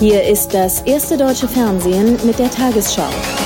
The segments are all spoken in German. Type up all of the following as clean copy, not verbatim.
Hier ist das erste deutsche Fernsehen mit der Tagesschau.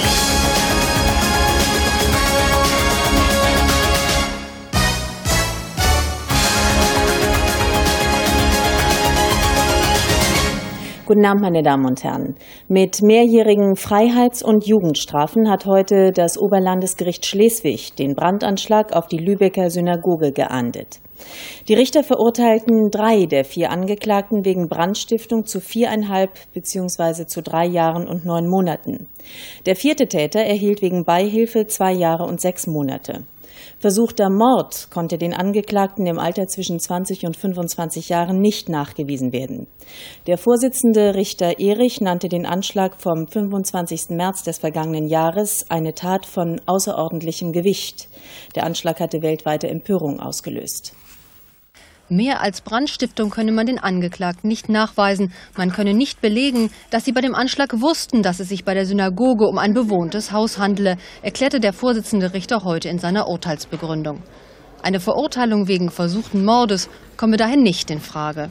Guten Abend, meine Damen und Herren. Mit mehrjährigen Freiheits- und Jugendstrafen hat heute das Oberlandesgericht Schleswig den Brandanschlag auf die Lübecker Synagoge geahndet. Die Richter verurteilten 3 der 4 Angeklagten wegen Brandstiftung zu 4,5 bzw. zu 3 Jahren und 9 Monaten. Der 4. Täter erhielt wegen Beihilfe 2 Jahre und 6 Monate. Versuchter Mord konnte den Angeklagten im Alter zwischen 20 und 25 Jahren nicht nachgewiesen werden. Der Vorsitzende Richter Erich nannte den Anschlag vom 25. März des vergangenen Jahres eine Tat von außerordentlichem Gewicht. Der Anschlag hatte weltweite Empörung ausgelöst. Mehr als Brandstiftung könne man den Angeklagten nicht nachweisen. Man könne nicht belegen, dass sie bei dem Anschlag wussten, dass es sich bei der Synagoge um ein bewohntes Haus handele, erklärte der Vorsitzende Richter heute in seiner Urteilsbegründung. Eine Verurteilung wegen versuchten Mordes komme daher nicht in Frage.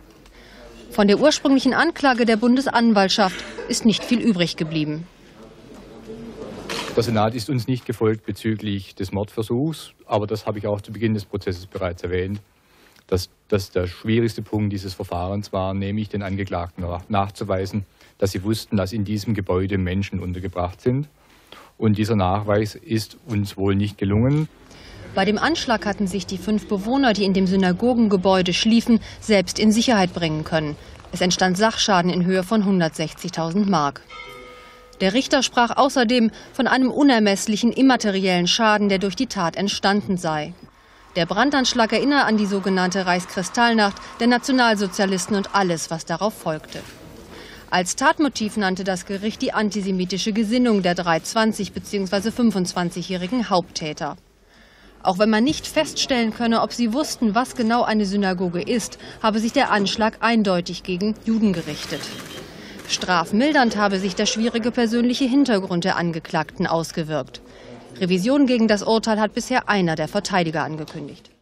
Von der ursprünglichen Anklage der Bundesanwaltschaft ist nicht viel übrig geblieben. Der Senat ist uns nicht gefolgt bezüglich des Mordversuchs, aber das habe ich auch zu Beginn des Prozesses bereits erwähnt, dass das der schwierigste Punkt dieses Verfahrens war, nämlich den Angeklagten nachzuweisen, dass sie wussten, dass in diesem Gebäude Menschen untergebracht sind. Und dieser Nachweis ist uns wohl nicht gelungen. Bei dem Anschlag hatten sich die 5 Bewohner, die in dem Synagogengebäude schliefen, selbst in Sicherheit bringen können. Es entstand Sachschaden in Höhe von 160.000 Mark. Der Richter sprach außerdem von einem unermesslichen immateriellen Schaden, der durch die Tat entstanden sei. Der Brandanschlag erinnere an die sogenannte Reichskristallnacht der Nationalsozialisten und alles, was darauf folgte. Als Tatmotiv nannte das Gericht die antisemitische Gesinnung der 3 20- bzw. 25-jährigen Haupttäter. Auch wenn man nicht feststellen könne, ob sie wussten, was genau eine Synagoge ist, habe sich der Anschlag eindeutig gegen Juden gerichtet. Strafmildernd habe sich der schwierige persönliche Hintergrund der Angeklagten ausgewirkt. Revision gegen das Urteil hat bisher einer der Verteidiger angekündigt.